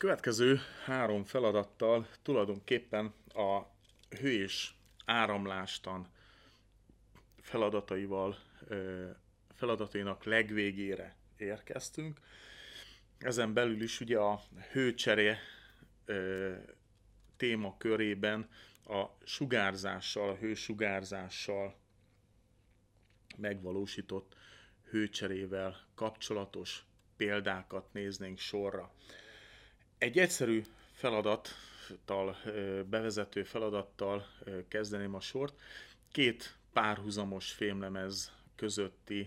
Következő három feladattal tulajdonképpen a hő és áramlástan feladataival, feladatainak legvégére érkeztünk. Ezen belül is ugye a hőcseré témakörében a sugárzással, a hősugárzással megvalósított hőcserével kapcsolatos példákat néznénk sorra. Egy egyszerű feladattal, bevezető feladattal kezdeném a sort. Két párhuzamos fémlemez közötti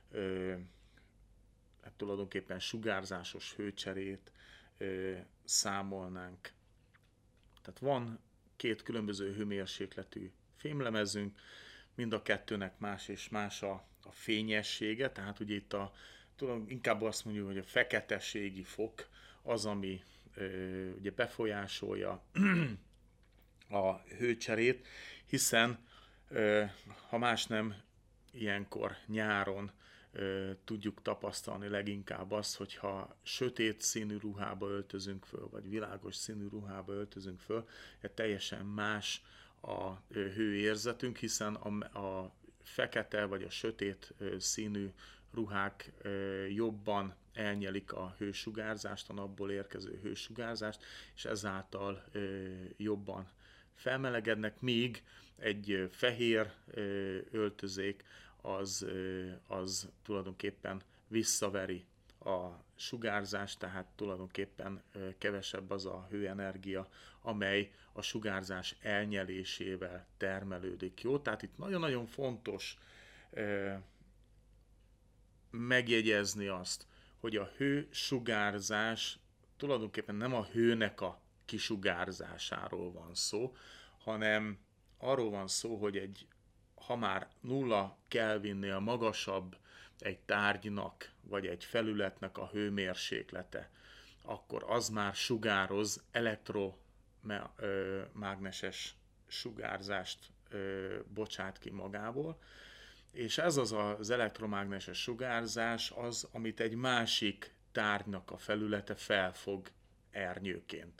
tulajdonképpen sugárzásos hőcserét számolnánk. Tehát van két különböző hőmérsékletű fémlemezünk, mind a kettőnek más és más a fényessége, tehát ugye itt inkább azt mondjuk, hogy a feketeségi fok az, ami ugye befolyásolja a hőcserét, hiszen ha más nem, ilyenkor nyáron tudjuk tapasztalni leginkább azt, hogyha sötét színű ruhába öltözünk föl, vagy világos színű ruhába öltözünk föl, teljesen más a hőérzetünk, hiszen a fekete vagy a sötét színű ruhák jobban elnyelik a hősugárzást, a napból érkező hősugárzást, és ezáltal jobban felmelegednek, míg egy fehér öltözék az tulajdonképpen visszaveri a sugárzást, tehát tulajdonképpen kevesebb az a hőenergia, amely a sugárzás elnyelésével termelődik. Jó? Tehát itt nagyon-nagyon fontos megjegyezni azt, hogy a hősugárzás tulajdonképpen nem a hőnek a kisugárzásáról van szó, hanem arról van szó, hogy ha már 0 Kelvinnél magasabb egy tárgynak vagy egy felületnek a hőmérséklete, akkor az már sugároz, elektromágneses sugárzást bocsát ki magából, és ez az elektromágneses sugárzás az, amit egy másik tárgynak a felülete felfog ernyőként.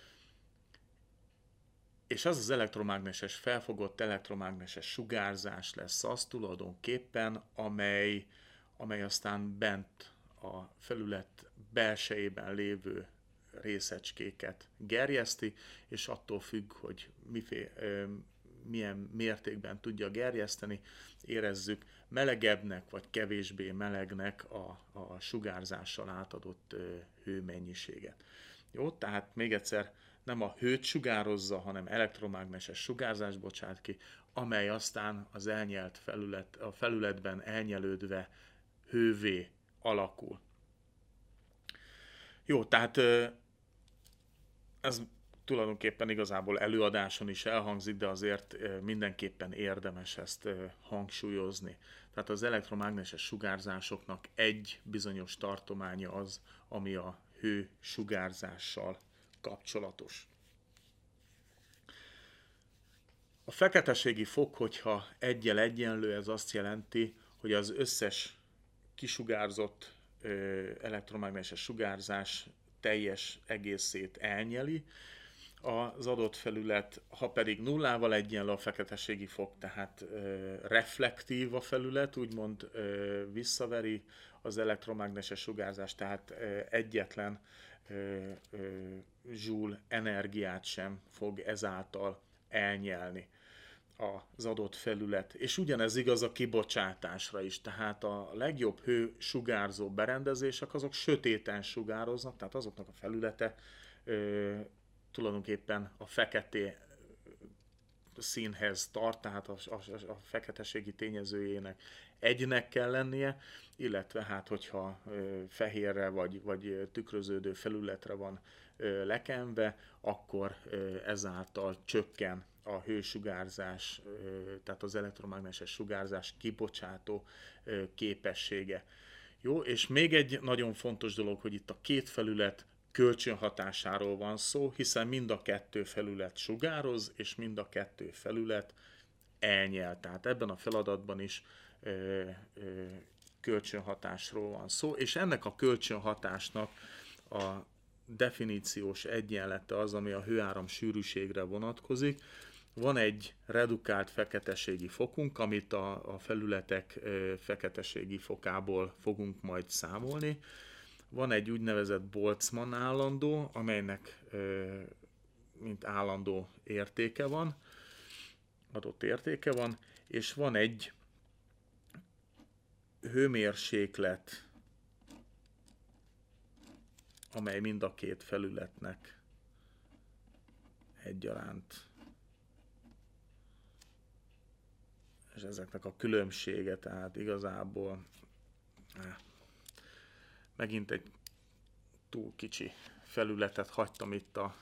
És az elektromágneses, felfogott elektromágneses sugárzás lesz az tulajdonképpen, amely aztán bent a felület belsejében lévő részecskéket gerjeszti, és attól függ, hogy milyen mértékben tudja gerjeszteni, érezzük melegebbnek vagy kevésbé melegnek a sugárzással átadott hőmennyiséget. Jó, tehát még egyszer, nem a hőt sugározza, hanem elektromágneses sugárzást bocsát ki, amely aztán az elnyelt a felületben elnyelődve hővé alakul. Jó, tehát ez tulajdonképpen igazából előadáson is elhangzik, de azért mindenképpen érdemes ezt hangsúlyozni. Tehát az elektromágneses sugárzásoknak egy bizonyos tartománya az, ami a hősugárzással kapcsolatos. A feketeségi fok, hogyha 1-jel egyenlő, ez azt jelenti, hogy az összes kisugárzott elektromágneses sugárzás teljes egészét elnyeli, az adott felület, ha pedig 0-val egyenlő a feketeségi fok, tehát reflektív a felület, úgymond visszaveri az elektromágneses sugárzást, tehát egyetlen joule energiát sem fog ezáltal elnyelni az adott felület. És ugyanez igaz a kibocsátásra is, tehát a legjobb hősugárzó berendezések azok sötéten sugároznak, tehát azoknak a felülete tulajdonképpen a feketé színhez tart, tehát a feketeségi tényezőjének egynek kell lennie, illetve hát hogyha fehérre vagy tükröződő felületre van lekenve, akkor ezáltal csökken a hősugárzás, tehát az elektromágneses sugárzás kibocsátó képessége. Jó, és még egy nagyon fontos dolog, hogy itt a két felület kölcsönhatásáról van szó, hiszen mind a kettő felület sugároz, és mind a kettő felület elnyel. Tehát ebben a feladatban is kölcsönhatásról van szó, és ennek a kölcsönhatásnak a definíciós egyenlete az, ami a hőáram sűrűségre vonatkozik. Van egy redukált feketeségi fokunk, amit a felületek feketeségi fokából fogunk majd számolni. Van egy úgynevezett Boltzmann állandó, amelynek mint állandó értéke van, adott értéke van, és van egy hőmérséklet, amely mind a két felületnek egyaránt, és ezeknek a különbsége, tehát igazából megint egy túl kicsi felületet hagytam itt a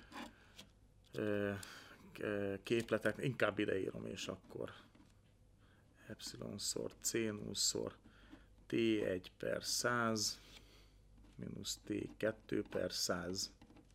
képletek, inkább ideírom, és akkor epsilon-szor c0-szor t1/100 mínusz t2/100.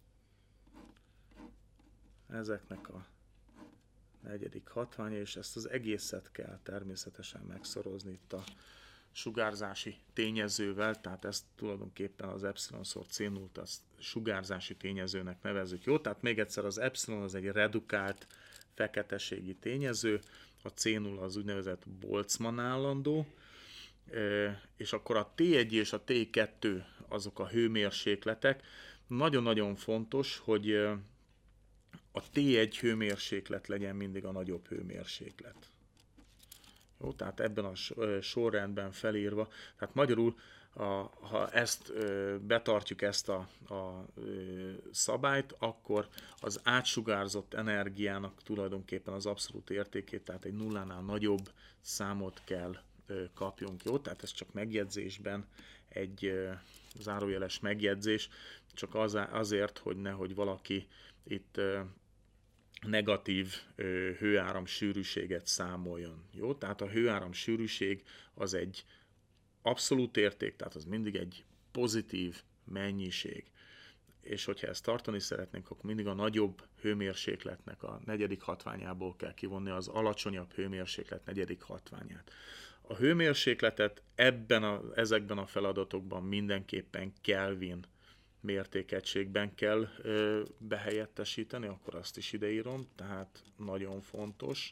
Ezeknek a negyedik hatványa, és ezt az egészet kell természetesen megszorozni itt a sugárzási tényezővel, tehát ezt tulajdonképpen az epsilon-szor c0-t azt sugárzási tényezőnek nevezzük. Jó, tehát még egyszer az epsilon az egy redukált feketeségi tényező, a c0 az úgynevezett Boltzmann állandó, és akkor a T1 és a T2 azok a hőmérsékletek. Nagyon-nagyon fontos, hogy a T1 hőmérséklet legyen mindig a nagyobb hőmérséklet. Jó, tehát ebben a sorrendben felírva, tehát magyarul, ha ezt betartjuk, ezt a szabályt, akkor az átsugárzott energiának tulajdonképpen az abszolút értékét, tehát egy nullánál nagyobb számot kell kapjunk. Jó, tehát ez csak megjegyzésben egy zárójeles megjegyzés, csak azért, hogy nehogy valaki itt negatív hőáram sűrűséget számoljon. Jó, tehát a hőáram sűrűség az egy abszolút érték, tehát az mindig egy pozitív mennyiség. És hogyha ezt tartani szeretnénk, akkor mindig a nagyobb hőmérsékletnek a negyedik hatványából kell kivonni az alacsonyabb hőmérséklet negyedik hatványát. A hőmérsékletet ezekben a feladatokban mindenképpen Kelvin mértékegységben kell behelyettesíteni, akkor azt is ideírom, tehát nagyon fontos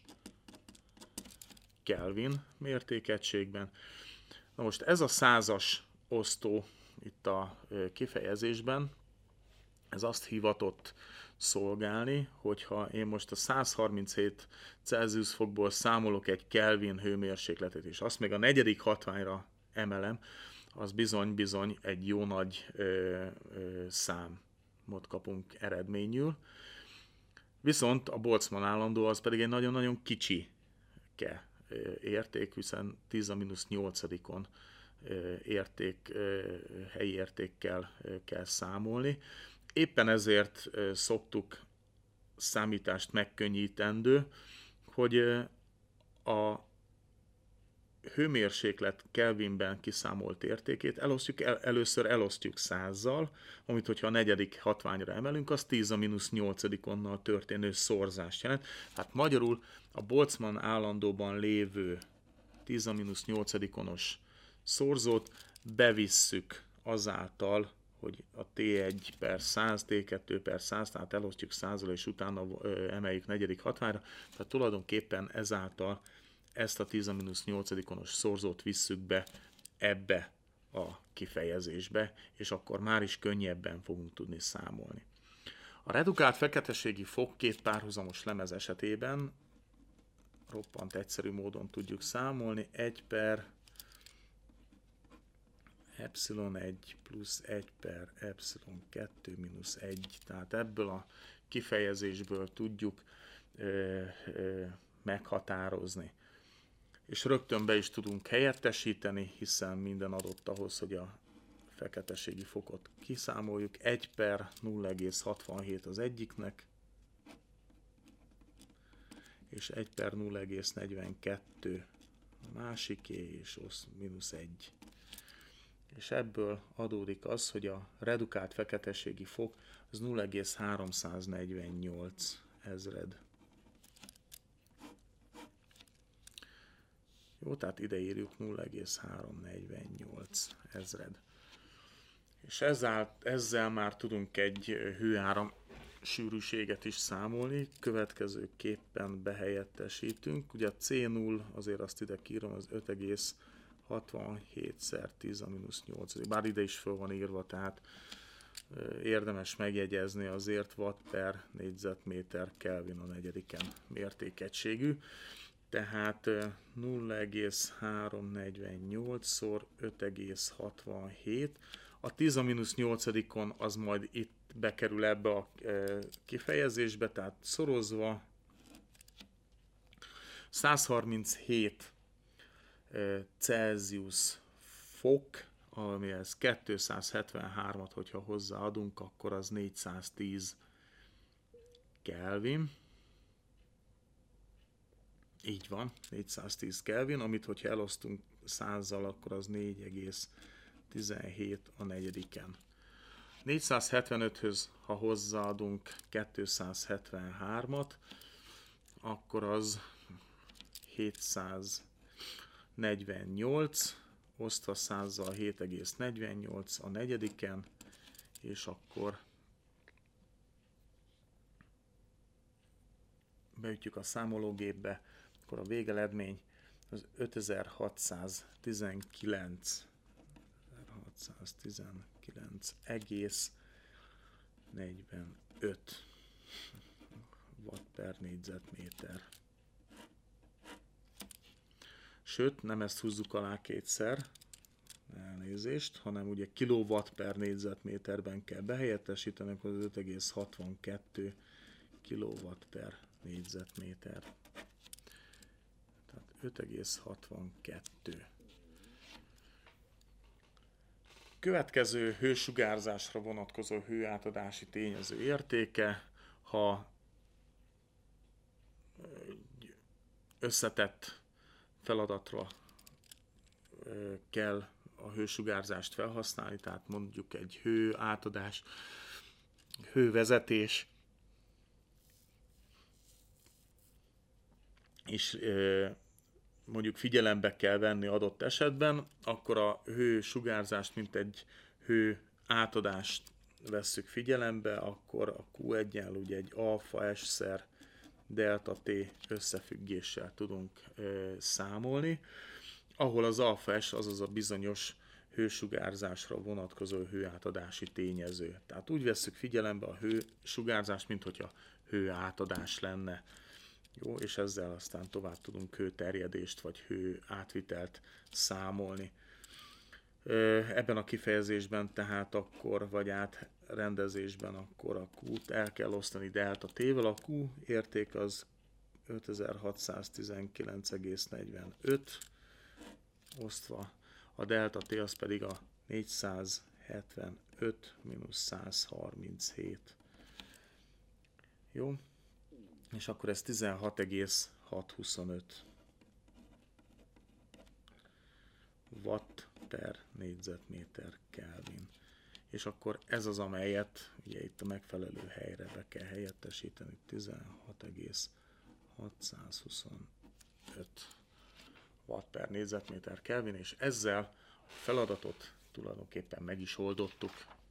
Kelvin mértékegységben. Na most ez a 100-as osztó itt a kifejezésben, ez azt hivatott szolgálni, hogyha én most a 137 Celsius fokból számolok egy Kelvin hőmérsékletet, és azt még a negyedik hatványra emelem, az bizony egy jó nagy számot kapunk eredményül. Viszont a Boltzmann állandó az pedig egy nagyon-nagyon kicsike érték, hiszen 10⁻⁸-on helyi értékkel kell számolni. Éppen ezért szoktuk számítást megkönnyítendő, hogy a hőmérséklet Kelvinben kiszámolt értékét először elosztjuk 100-zal, amit hogyha a negyedik hatványra emelünk, az 10⁻⁸-onnal történő szorzást jelent. Hát magyarul a Boltzmann állandóban lévő 10⁻⁸-onos szorzót bevisszük azáltal, hogy a T1/100, T2/100, tehát elosztjuk 100-zal, és utána emeljük negyedik hatványra. Tehát tulajdonképpen ezáltal ezt a 10⁻⁸-onos szorzót visszük be ebbe a kifejezésbe, és akkor már is könnyebben fogunk tudni számolni. A redukált feketeségi fok két párhuzamos lemez esetében roppant egyszerű módon tudjuk számolni. 1/ε1 plusz 1/ε2 mínusz 1. Tehát ebből a kifejezésből tudjuk meghatározni. És rögtön be is tudunk helyettesíteni, hiszen minden adott ahhoz, hogy a feketeségi fokot kiszámoljuk. 1/0,67 az egyiknek, és 1/0,42 a másiké, és mínusz 1. És ebből adódik az, hogy a redukált feketeségi fok az 0,348 ezred. Jó, tehát ide írjuk 0,348 ezred. És ezzel már tudunk egy hőáram sűrűséget is számolni. Következőképpen behelyettesítünk. Ugye a C0, azért azt ide kírom, az 5,67 x 10⁻⁸. Bár ide is föl van írva, tehát érdemes megjegyezni azért watt per négyzetméter Kelvin a negyediken mértékegységű. Tehát 0,348-szor 5,67. A 10⁻⁸-on az majd itt bekerül ebbe a kifejezésbe, tehát szorozva 137 Celsius fok, amihez 273-at, hogyha hozzáadunk, akkor az 410 Kelvin. Így van, 410 Kelvin, amit hogyha elosztunk 100-zal, akkor az 4,17 a negyediken. 475-höz, ha hozzáadunk 273-at, akkor az 748, osztva 100-zal 7,48 a negyediken, és akkor beütjük a számológépbe, akkor a végeredmény az 5619,45 watt per négyzetméter. Sőt, nem ezt húzzuk alá kétszer, elnézést, hanem ugye kilowatt per négyzetméterben kell behelyettesíteni, akkor az 5,62 kilowatt per négyzetméter. Tehát 5,62. Következő hősugárzásra vonatkozó hőátadási tényező értéke, ha összetett feladatra kell a hősugárzást felhasználni, tehát mondjuk egy hőátadás, hővezetés, és mondjuk figyelembe kell venni adott esetben, akkor a hősugárzást, mint egy hőátadást vesszük figyelembe, akkor a Q1 ugye egy alfa S-szer delta T összefüggéssel tudunk számolni, ahol az alfa S azaz a bizonyos hősugárzásra vonatkozó hőátadási tényező. Tehát úgy vesszük figyelembe a hősugárzást, mint hogyha hőátadás lenne. Jó, és ezzel aztán tovább tudunk hőterjedést vagy hőátvitelt számolni. Ebben a kifejezésben tehát akkor, vagy átrendezésben akkor a Q-t el kell osztani delta T-vel. A Q érték az 5619,45 osztva, a delta T az pedig a 475 mínusz 137. Jó? És akkor ez 16,625 watt per négyzetméter Kelvin. És akkor ez az, amelyet ugye itt a megfelelő helyre be kell helyettesíteni, 16,625 watt per négyzetméter Kelvin, és ezzel a feladatot tulajdonképpen meg is oldottuk.